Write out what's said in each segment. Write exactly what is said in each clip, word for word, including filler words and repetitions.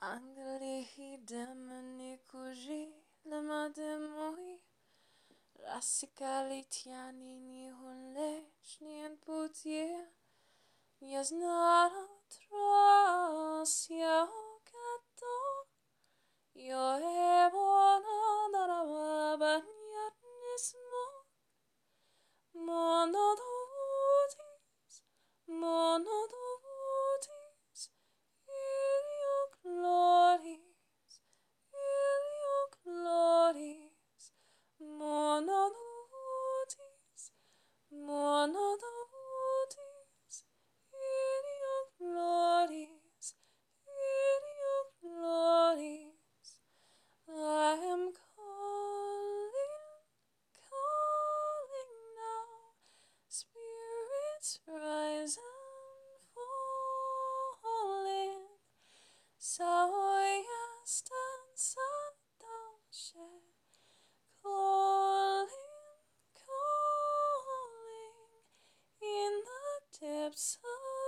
Anglihi demoni kuji lama demoi Rasikali ni hunle shnien putie Yaznara tras yo kato Yo ebona daraba banyat nismo Monodotis, monodotis Ilio glories, ilio glories Monodotis, monodotis Ilio glories, ilio glories I am calling, calling now Spirits rise and fall in Saoya stanza dolce Calling, calling In the depths of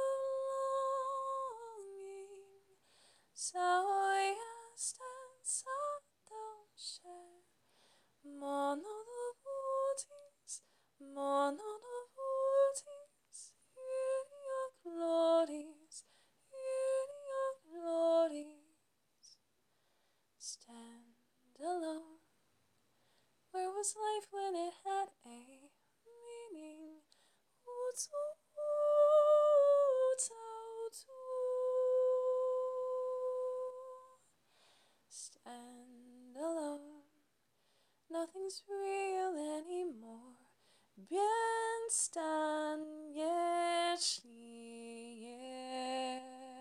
longing Saoya stanza dolce Monodotis, monodotis Ilio glories, ilio glories Stand alone Where was life when it had a meaning? Utsu, utsu, Stand alone Nothing's real anymore Bien stan yeshlie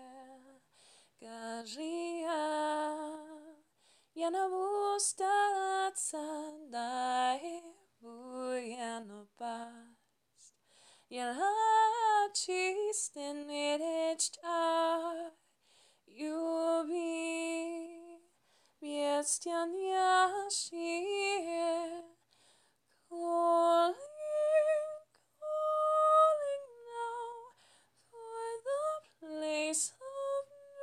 Gajia Yana bustatsa dae buyano past Yana chistin mirechta Yubi Miestian yashie Calling, calling now For the place of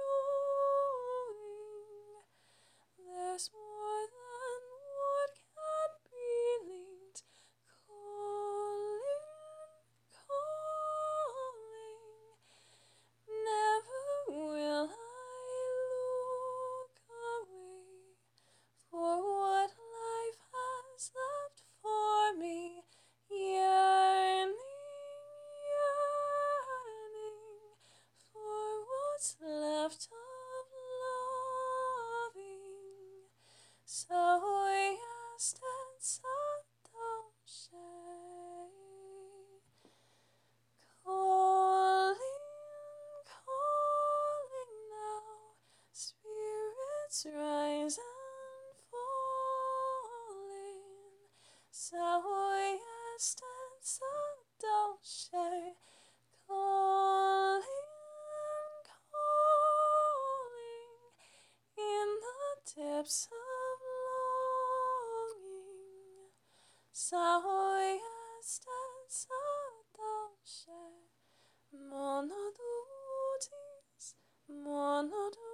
knowing There's more than what can be linked Calling, calling Never will I look away For what life has left for me Yearning, yearning For what's left of loving Saoya stanza dolce Calling, calling now Spirits rise and fall in Saoya stanza dolce Calling, calling In the depths of longing Saoya stanza dolce Monodotis, monodotis